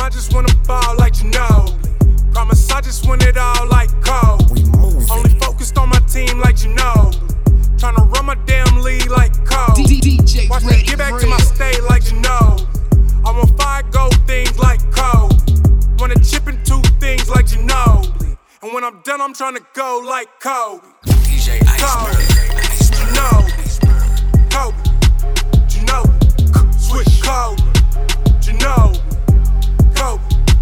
I just wanna ball like Ginobili. Promise I just win it all like Kobe. Only focused on my team like Ginobili. Tryna run my damn league like Kobe. Watch me get back to my state like Ginobili. I want 5 gold things like Kobe. Wanna chip in 2 things like Ginobili. And when I'm done, I'm tryna go like Kobe. DJ Iceberg. Ginobili. Kobe. Ginobili. Switch Kobe. Ginobili. Kobe.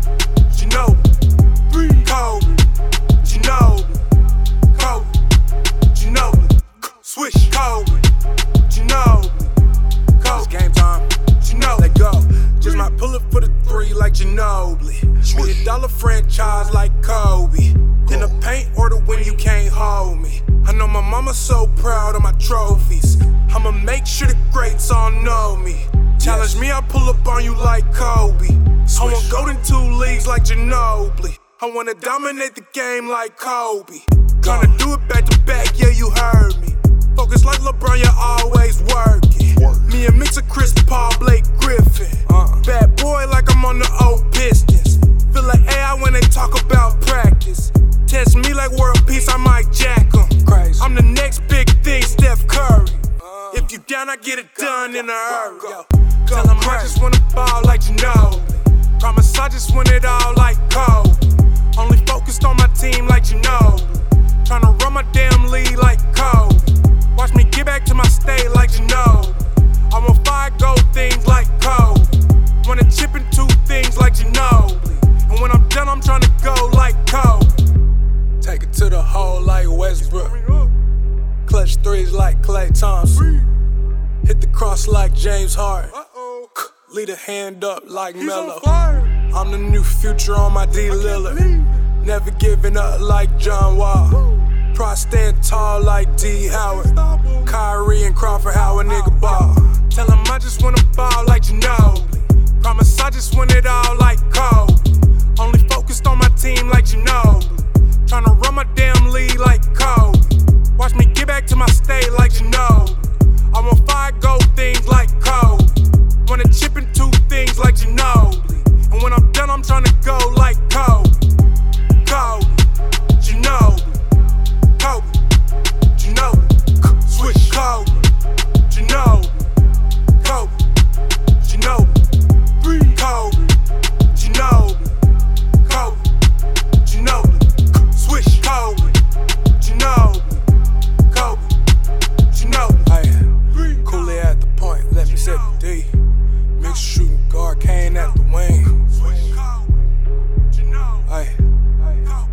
Ginobili. Kobe. Ginobili. Kobe. Ginobili. Switch Kobe. Ginobili. Kobe. It's game time. Ginobili. Let go. Just might pull up for the 3 like Ginobili. $1 franchise like Kobe. In the paint or the win, you can't hold me. I know my mama's so proud of my trophies. I'ma make sure the greats all know me. Challenge me, I pull up on you like Kobe. I want golden 2 leagues like Ginobili. I wanna dominate the game like Kobe. Gonna do it back to back, yeah, you heard me. Focus like LeBron, you're always working. Me and mix of Chris Paul, Blake Griffin. Bad boy like I'm on the old Pistons. Feel like AI when they talk about practice. Test me like world peace, I might jack 'em. Crazy. I'm the next big thing, Steph Curry. If you down, I get it done in a hurry. Tell 'em I just wanna ball like Ginobili. Promise I just win it all like Kobe. Only focused on my team like Ginobili. Tryna run my damn league like Kobe. Watch me get back to my state like Ginobili. I want 5 gold things like Kobe. Wanna chip in 2 things like Ginobili. And when I'm done, I'm tryna go like Kobe. Take it to the hole like Westbrook. Clutch 3s like Klay Thompson. Hit the cross like James Harden. Lead a hand up like Melo. I'm the new future on my D Lillard. Never giving up like John Wall. Try stand tall like D Howard. Kyrie and Crawford, how a nigga ball. Tell 'em I just wanna ball like Ginobili. Promise I just win it all like Kobe. Only focused on my team like Ginobili. Tryna run my damn league like Kobe. Watch me get back to my state like Ginobili. I want 5 gold things like Kobe. Wanna chip in 2 things like Ginobili. And when I'm done, I'm tryna go like Kobe. Kobe. Ginobili. Kobe. Ginobili. Switch Kobe. Ginobili. Kobe. Ginobili. Kobe. Ginobili. Kobe. Ginobili. Switch Kobe. Ginobili. Kobe. Ginobili. Hey, Kool-Aid at the point, let me set the D. Mixed shooting guard, Kane at the wing. Switch Kobe. Ginobili. Hey, Kobe.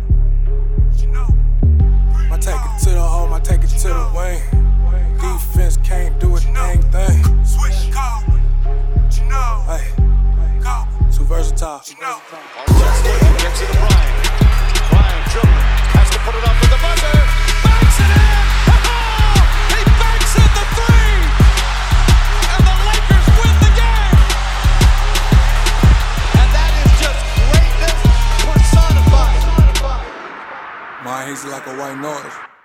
Ginobili. I take it to the hole, I take it to the wing. Defense can't do a dang thing. Switch Kobe. Ginobili. Hey, Kobe. too versatile. Ginobili. Gets it to Bryant. Bryant dribbling. Has to put it up with the buzzer. Banks it in. He banks in the 3. And the Lakers win the game. And that is just greatness personified. My he's like a white noise.